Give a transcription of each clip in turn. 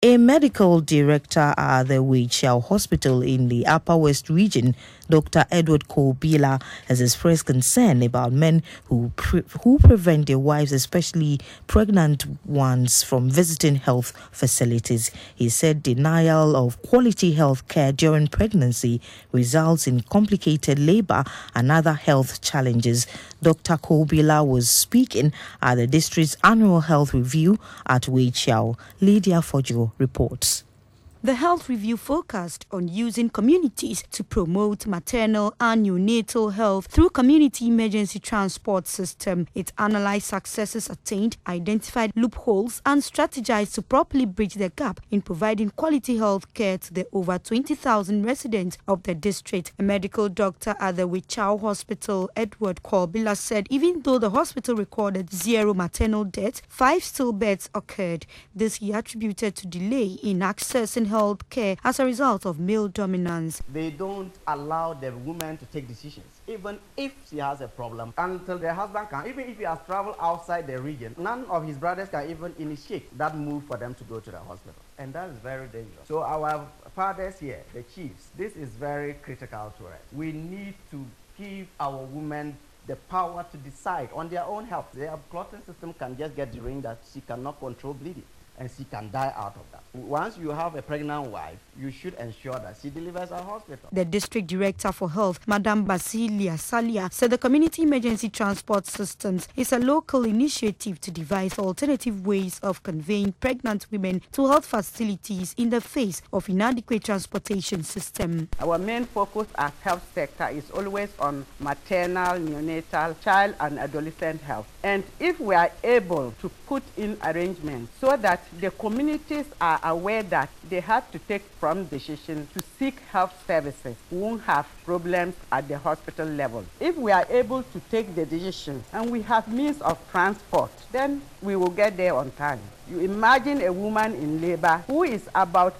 A medical director at the Weichai Hospital in the Upper West region, Dr. Edward Kobila, has expressed concern about men who prevent their wives, especially pregnant ones, from visiting health facilities. He said denial of quality health care during pregnancy results in complicated labor and other health challenges. Dr. Kobila was speaking at the district's annual health review at Weichai. Lydia Fojo reports. The health review focused on using communities to promote maternal and neonatal health through community emergency transport system. It analyzed successes attained, identified loopholes, and strategized to properly bridge the gap in providing quality health care to the over 20,000 residents of the district. A medical doctor at the Weichai Hospital, Edward Kobila, said even though the hospital recorded 0 maternal deaths, 5 stillbirths occurred. This he attributed to delay in accessing health care as a result of male dominance. They don't allow the woman to take decisions, even if she has a problem, until the husband can. Even if he has traveled outside the region, none of his brothers can even initiate that move for them to go to the hospital. And that is very dangerous. So our fathers here, the chiefs, this is very critical to us. We need to give our women the power to decide on their own health. Their clotting system can just get drained that she cannot control bleeding, and she can die out of that. Once you have a pregnant wife, you should ensure that she delivers at hospital. The district director for health, Madam Basilia Salia, said the community emergency transport systems is a local initiative to devise alternative ways of conveying pregnant women to health facilities in the face of inadequate transportation system. Our main focus as health sector is always on maternal, neonatal, child and adolescent health. And if we are able to put in arrangements so that the communities are aware that they have to take firm decisions to seek health services, we won't have problems at the hospital level. If we are able to take the decision and we have means of transport, then we will get there on time. You imagine a woman in labor who is about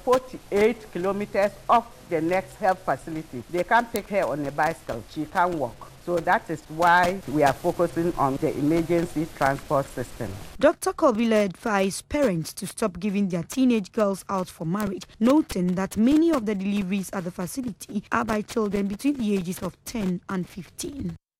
48 kilometers off the next health facility. They can't take her on a bicycle. She can't walk. So that is why we are focusing on the emergency transport system. Dr. Kobila advised parents to stop giving their teenage girls out for marriage, noting that many of the deliveries at the facility are by children between the ages of 10 and 15.